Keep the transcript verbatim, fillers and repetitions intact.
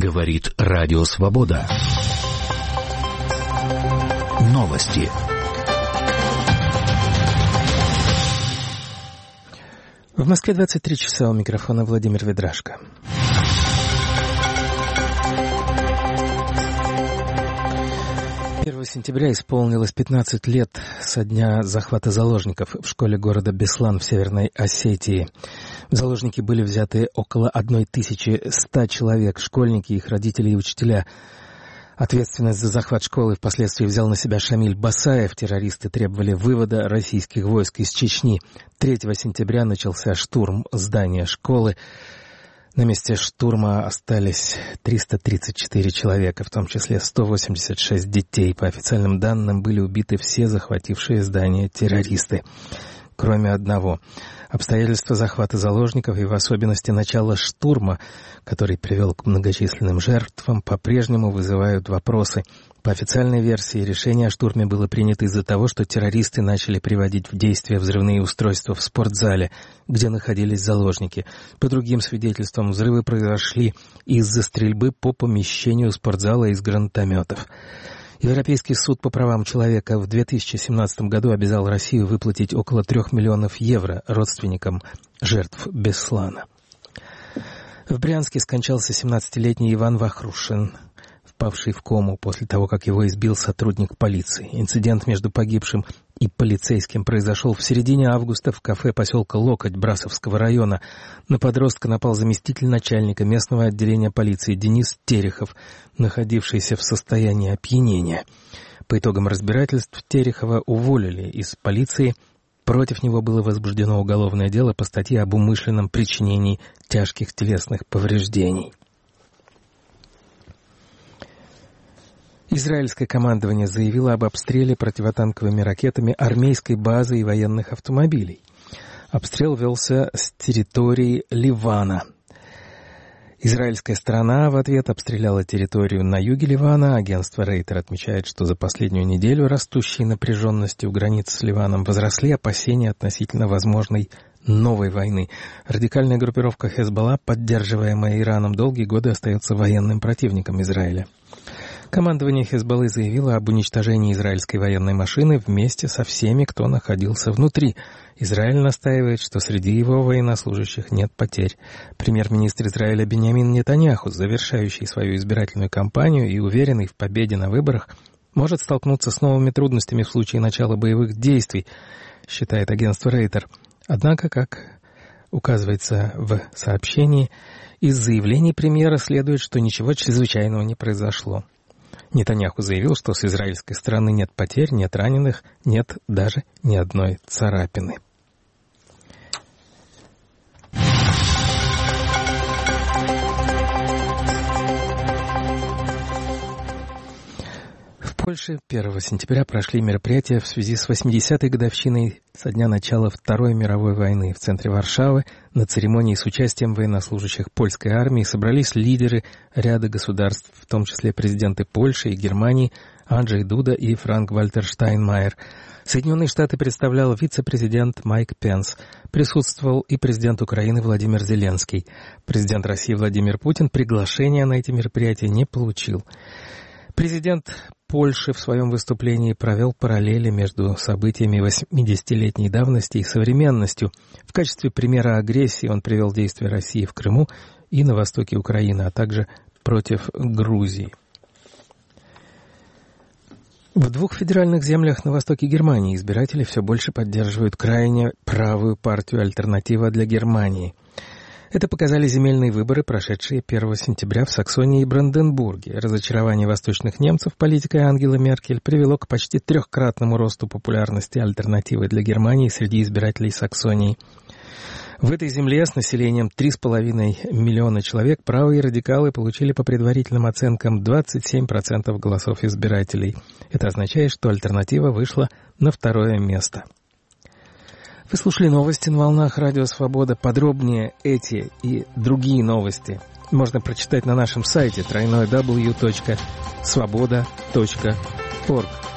Говорит Радио Свобода. Новости. В Москве двадцать три часа, у микрофона Владимир Ведрашко. первого сентября исполнилось пятнадцать лет со дня захвата заложников в школе города Беслан в Северной Осетии. В заложники были взяты около тысячи сто человек, школьники, их родители и учителя. Ответственность за захват школы впоследствии взял на себя Шамиль Басаев. Террористы требовали вывода российских войск из Чечни. третьего сентября начался штурм здания школы. На месте штурма остались триста тридцать четыре человека, в том числе сто восемьдесят шесть детей. По официальным данным, были убиты все захватившие здание террористы, кроме одного. Обстоятельства захвата заложников и в особенности начала штурма, который привел к многочисленным жертвам, по-прежнему вызывают вопросы. По официальной версии, решение о штурме было принято из-за того, что террористы начали приводить в действие взрывные устройства в спортзале, где находились заложники. По другим свидетельствам, взрывы произошли из-за стрельбы по помещению спортзала из гранатометов. Европейский суд по правам человека в две тысячи семнадцатом году обязал Россию выплатить около трех миллионов евро родственникам жертв Беслана. В Брянске скончался семнадцатилетний Иван Вахрушин, впавший в кому после того, как его избил сотрудник полиции. Инцидент между погибшим и полицейским произошел в середине августа в кафе поселка Локоть Брасовского района. На подростка напал заместитель начальника местного отделения полиции Денис Терехов, находившийся в состоянии опьянения. По итогам разбирательств Терехова уволили из полиции. Против него было возбуждено уголовное дело по статье об умышленном причинении тяжких телесных повреждений. Израильское командование заявило об обстреле противотанковыми ракетами армейской базы и военных автомобилей. Обстрел велся с территории Ливана. Израильская сторона в ответ обстреляла территорию на юге Ливана. Агентство Рейтер отмечает, что за последнюю неделю растущей напряженности у границ с Ливаном возросли опасения относительно возможной новой войны. Радикальная группировка Хезболла, поддерживаемая Ираном, долгие годы остается военным противником Израиля. Командование Хезболлы заявило об уничтожении израильской военной машины вместе со всеми, кто находился внутри. Израиль настаивает, что среди его военнослужащих нет потерь. Премьер-министр Израиля Биньямин Нетаньяху, завершающий свою избирательную кампанию и уверенный в победе на выборах, может столкнуться с новыми трудностями в случае начала боевых действий, считает агентство Рейтер. Однако, как указывается в сообщении, из заявлений премьера следует, что ничего чрезвычайного не произошло. Нетаньяху заявил, что с израильской стороны нет потерь, нет раненых, нет даже ни одной царапины. В Польше первого сентября прошли мероприятия в связи с восьмидесятой годовщиной со дня начала Второй мировой войны. В центре Варшавы на церемонии с участием военнослужащих польской армии собрались лидеры ряда государств, в том числе президенты Польши и Германии Анджей Дуда и Франк-Вальтер Штайнмайер. Соединенные Штаты представлял вице-президент Майк Пенс. Присутствовал и президент Украины Владимир Зеленский. Президент России Владимир Путин приглашения на эти мероприятия не получил. Президент Польши в своем выступлении провел параллели между событиями восьмидесятилетней давности и современностью. В качестве примера агрессии он привел действия России в Крыму и на востоке Украины, а также против Грузии. В двух федеральных землях на востоке Германии избиратели все больше поддерживают крайне правую партию «Альтернатива для Германии». Это показали земельные выборы, прошедшие первого сентября в Саксонии и Бранденбурге. Разочарование восточных немцев политикой Ангелы Меркель привело к почти трехкратному росту популярности «Альтернативы для Германии» среди избирателей Саксонии. В этой земле с населением три с половиной миллиона человек правые радикалы получили по предварительным оценкам двадцать семь процентов голосов избирателей. Это означает, что «Альтернатива» вышла на второе место. Вы слушали новости на волнах Радио Свобода. Подробнее эти и другие новости можно прочитать на нашем сайте дабл ю дабл ю дабл ю точка свобода точка орг.